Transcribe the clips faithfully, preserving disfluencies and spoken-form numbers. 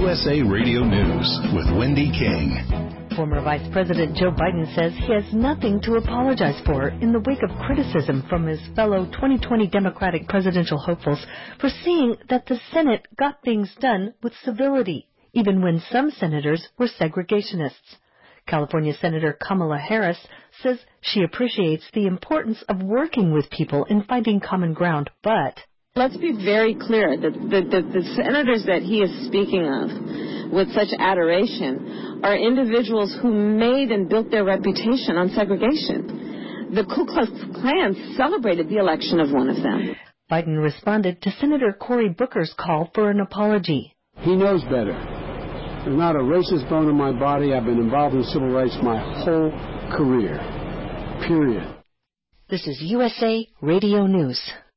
U S A Radio News with Wendy King. Former Vice President Joe Biden says he has nothing to apologize for in the wake of criticism from his fellow twenty twenty Democratic presidential hopefuls for seeing that the Senate got things done with civility, even when some senators were segregationists. California Senator Kamala Harris says she appreciates the importance of working with people in finding common ground, but... Let's be very clear that the, the, the senators that he is speaking of with such adoration are individuals who made and built their reputation on segregation. The Ku Klux Klan celebrated the election of one of them. Biden responded to Senator Cory Booker's call for an apology. He knows better. There's not a racist bone in my body. I've been involved in civil rights my whole career. Period. This is U S A Radio News.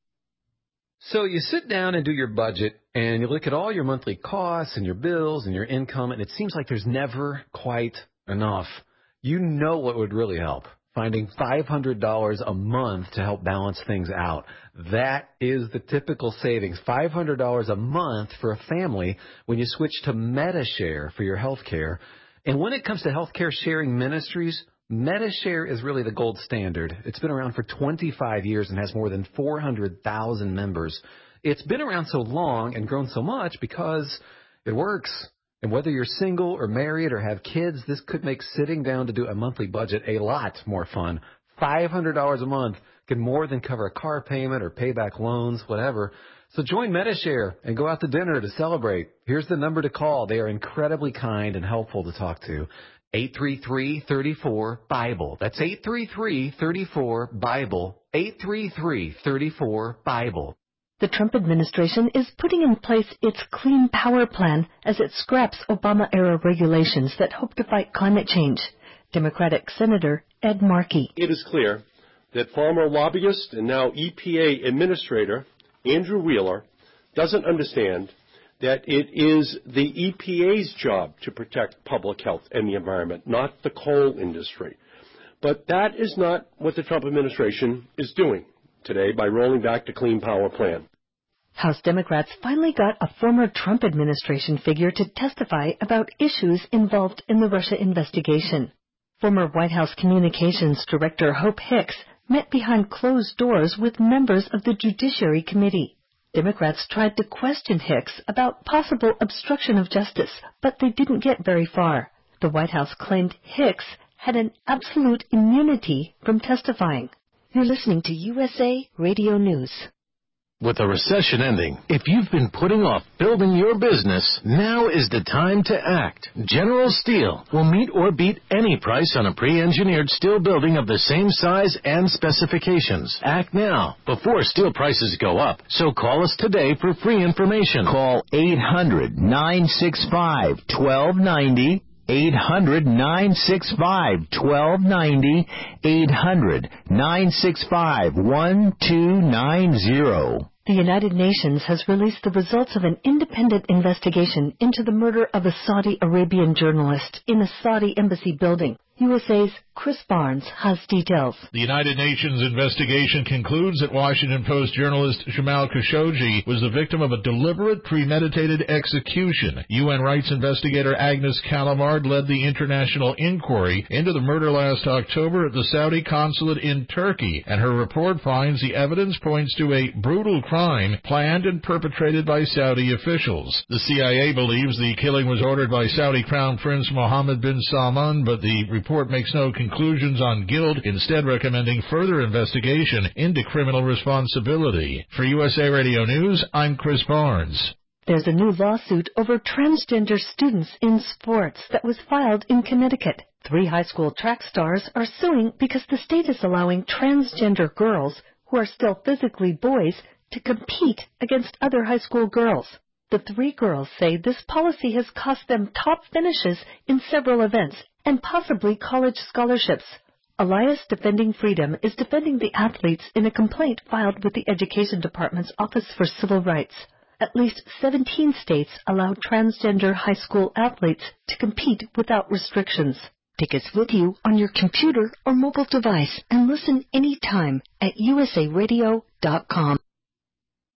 So you sit down and do your budget, and you look at all your monthly costs and your bills and your income, and it seems like there's never quite enough. You know what would really help? Finding five hundred dollars a month to help balance things out. That is the typical savings, five hundred dollars a month for a family when you switch to Medi-Share for your health care. And when it comes to healthcare sharing ministries, Medi-Share is really the gold standard. It's been around for twenty-five years and has more than four hundred thousand members. It's been around so long and grown so much because it works. And whether you're single or married or have kids, this could make sitting down to do a monthly budget a lot more fun. five hundred dollars a month can more than cover a car payment or pay back loans, whatever. So join Medi-Share and go out to dinner to celebrate. Here's the number to call. They are incredibly kind and helpful to talk to. eight three three, three four, BIBLE. That's eight three three, three four, BIBLE. eight three three, three four, BIBLE. The Trump administration is putting in place its Clean Power Plan as it scraps Obama-era regulations that hope to fight climate change. Democratic Senator Ed Markey. It is clear that former lobbyist and now E P A Administrator Andrew Wheeler doesn't understand that it is the E P A's job to protect public health and the environment, not the coal industry. But that is not what the Trump administration is doing today by rolling back the Clean Power Plan. House Democrats finally got a former Trump administration figure to testify about issues involved in the Russia investigation. Former White House Communications Director Hope Hicks met behind closed doors with members of the Judiciary Committee. Democrats tried to question Hicks about possible obstruction of justice, but they didn't get very far. The White House claimed Hicks had an absolute immunity from testifying. You're listening to U S A Radio News. With the recession ending, if you've been putting off building your business, now is the time to act. General Steel will meet or beat any price on a pre-engineered steel building of the same size and specifications. Act now, before steel prices go up. So call us today for free information. Call eight hundred, nine six five, one two nine zero. eight hundred, nine six five, one two nine zero. eight hundred, nine six five, one two nine zero. The United Nations has released the results of an independent investigation into the murder of a Saudi Arabian journalist in a Saudi embassy building. U S A's Chris Barnes has details. The United Nations investigation concludes that Washington Post journalist Jamal Khashoggi was the victim of a deliberate, premeditated execution. U N rights investigator Agnes Calamard led the international inquiry into the murder last October at the Saudi consulate in Turkey, and her report finds the evidence points to a brutal crime planned and perpetrated by Saudi officials. The C I A believes the killing was ordered by Saudi Crown Prince Mohammed bin Salman, but the report makes no conclusions on guilt, instead recommending further investigation into criminal responsibility. For U S A Radio News, I'm Chris Barnes. There's a new lawsuit over transgender students in sports that was filed in Connecticut. Three high school track stars are suing because the state is allowing transgender girls, who are still physically boys, to compete against other high school girls. The three girls say this policy has cost them top finishes in several events and possibly college scholarships. Elias Defending Freedom is defending the athletes in a complaint filed with the Education Department's Office for Civil Rights. At least seventeen states allow transgender high school athletes to compete without restrictions. Take us with you on your computer or mobile device and listen anytime at U S A radio dot com.